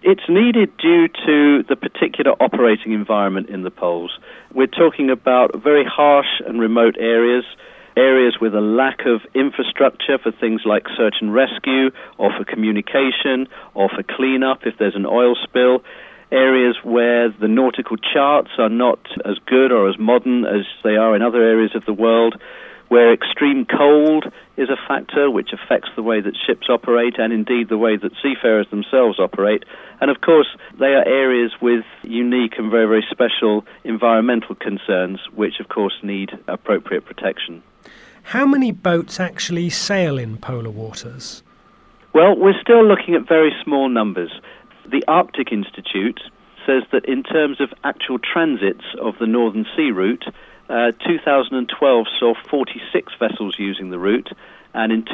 It's needed due to the particular operating environment in the poles. We're talking about very harsh and remote areas, areas with a lack of infrastructure for things like search and rescue, or for communication, or for cleanup if there's an oil spill, areas where the nautical charts are not as good or as modern as they are in other areas of the world, where extreme cold is a factor which affects the way that ships operate and indeed the way that seafarers themselves operate. And of course, they are areas with unique and very, very special environmental concerns which of course need appropriate protection. How many boats actually sail in polar waters? Well, we're still looking at very small numbers. The Arctic Institute says that in terms of actual transits of the Northern Sea route, 2012 saw 46 vessels using the route, and in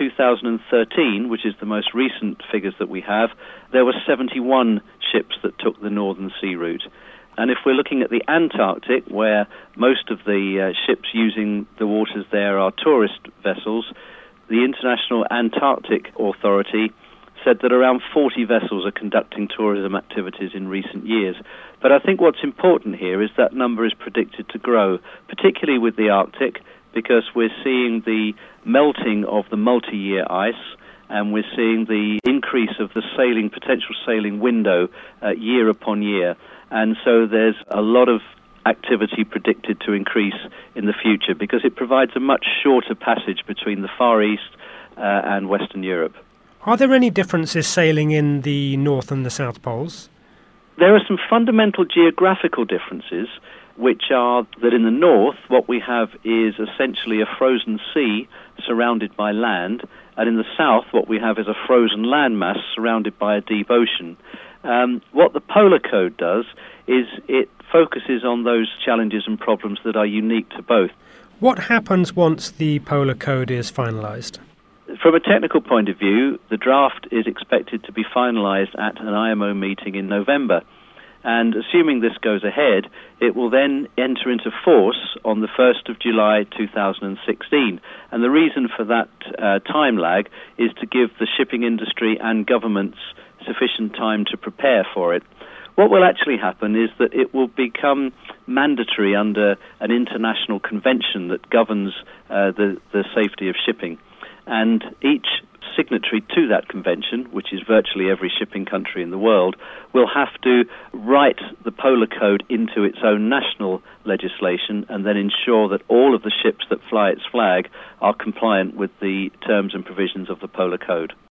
2013, which is the most recent figures that we have, there were 71 ships that took the Northern Sea route. And if we're looking at the Antarctic, where most of the ships using the waters there are tourist vessels, the International Antarctic Authority said that around 40 vessels are conducting tourism activities in recent years. But I think what's important here is that number is predicted to grow, particularly with the Arctic, because we're seeing the melting of the multi-year ice, and we're seeing the increase of the potential sailing window year upon year. And so there's a lot of activity predicted to increase in the future because it provides a much shorter passage between the Far East and Western Europe. Are there any differences sailing in the North and the South Poles? There are some fundamental geographical differences, which are that in the north, what we have is essentially a frozen sea surrounded by land, and in the south, what we have is a frozen landmass surrounded by a deep ocean. What the Polar Code does is it focuses on those challenges and problems that are unique to both. What happens once the Polar Code is finalised? From a technical point of view, the draft is expected to be finalised at an IMO meeting in November. And assuming this goes ahead, it will then enter into force on the 1st of July 2016. And the reason for that time lag is to give the shipping industry and governments sufficient time to prepare for it. What will actually happen is that it will become mandatory under an international convention that governs the safety of shipping. And each signatory to that convention, which is virtually every shipping country in the world, will have to write the Polar Code into its own national legislation and then ensure that all of the ships that fly its flag are compliant with the terms and provisions of the Polar Code.